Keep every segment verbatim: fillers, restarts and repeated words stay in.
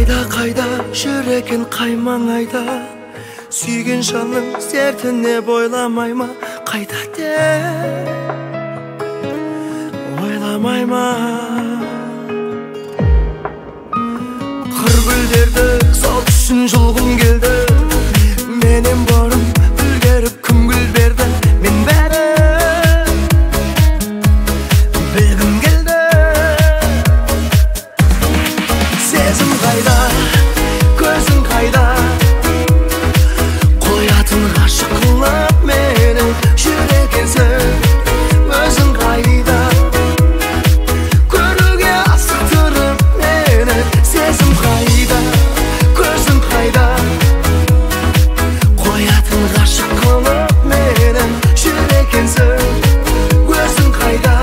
Қайда қайда жүр екен қай маңайда, сүйген жанның сертіне бойламай ма? Қайда деп ойламай ма? Қыр гүлдерді сол үшін жұлғым келді, менен бұрын үлгеріп күн гүл берді. Мен бәрі білгім келді. Сезім қайда, көзің қайда, қоятын ғашық қылып мені жүр екенсің. Өзің қайда, көруге асықтырып мені. Сезім қайда, көзің қайда, қоятын ғашық қылып мені жүр екенсің. Өзің қайда,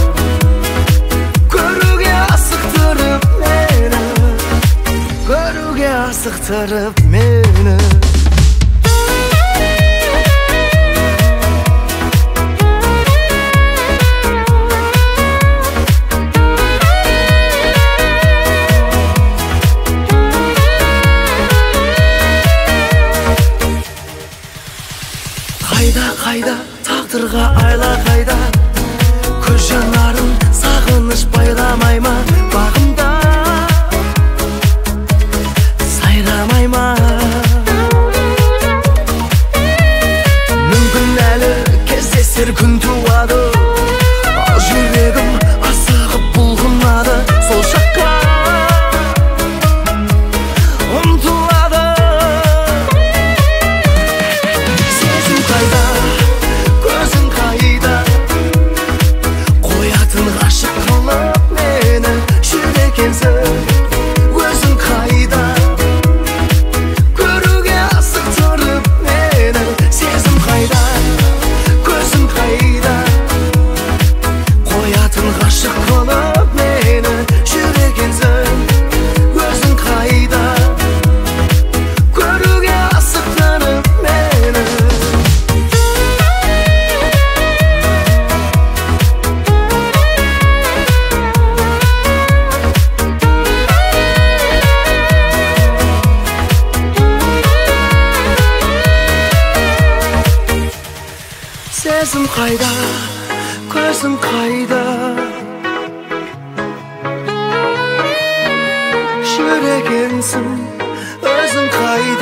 көруге асықтырып мені, көруге асықтырып мені. Қайда қайда тағдырға айла қайда, көз жанарын сағыныш байламай ма? Бағымда сайрамай ма? Мүмкін әлі кездесер күн туады, ал жүрегім асығып бұлғынады. Сол жаққа ұмтылады. Сезім қайда, көзің қайда, қоятын ғашық қылып мені жүр екенсің. Өзің қайда, көруге асықтырып мені. Сезім қайда, көзің қайда, қоятын ғашық қылып мені жүр екенсің. Өзің қайда, көруге асықтырып мені. Сезім қайда, көзім қайда, жүр екенсің. Өзің қайда,